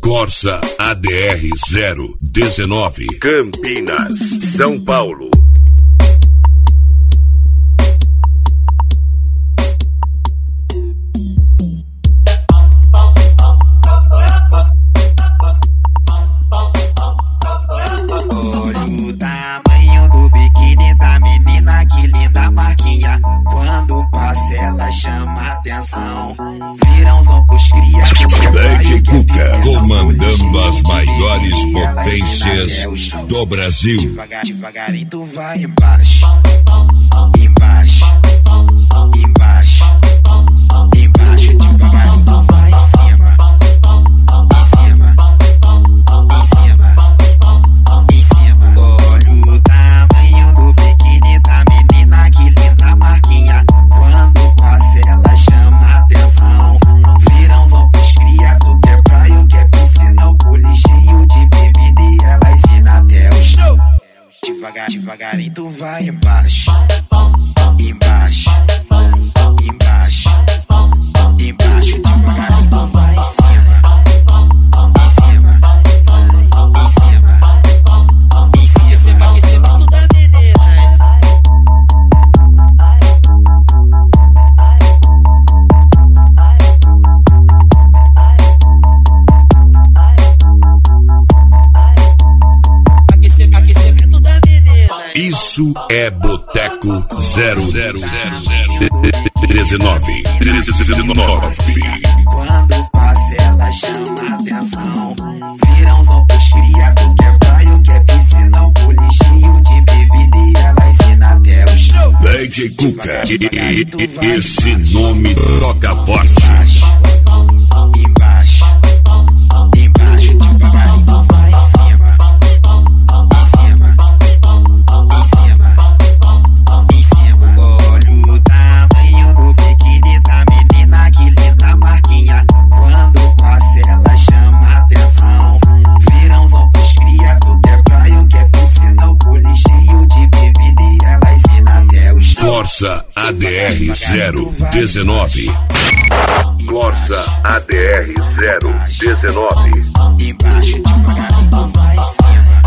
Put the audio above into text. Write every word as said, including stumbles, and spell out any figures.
Corsa A D R zero dezenove, Campinas, São Paulo. Olha o tamanho do biquíni da menina, que linda marquinha. Quando passa ela chama atenção. Virãozão com os cria. D J Cuca comandando as maiores potências do Brasil. Devagar, devagarinho tu vai embaixo, embaixo, embaixo, embaixo, devagarinho tu vai em cima, em cima, em cima, em cima. Olha o tamanho do biquíni da menina, que linda marquinha. Quando passa ela chama atenção. Virãozão com os cria, tu quer praia, quer piscina, o cole cheio de bebida e elas ensina até o chão. Devagar, devagarinho tu vai embaixo, embaixo, embaixo, embaixo, devagarinho tu vai em cima, em cima, em cima, em cima. Esse aquecimento da menina. Aquecimento da menina. Isso é Boteco zero zero dezenove. Quando passa ela chama atenção. Virãozão com os cria, tu quer praia, quer piscina, o cole cheio de bebida e ela ensina até o chão. D J Cuca, esse nome toca forte. Embaixo, embaixo, devagarinho tu vai em cima, em cima, em cima, em cima. Olha o tamanho do biquíni da menina, que linda marquinha. Quando passa ela chama atenção. Virãozão com os cria, tu quer praia, quer piscina, o cole cheio de bebida e ela ensina até o chão. Corsa A D R zero dezenove. Corsa A D R zero dezenove. Embaixo, devagarinho tu vai em cima.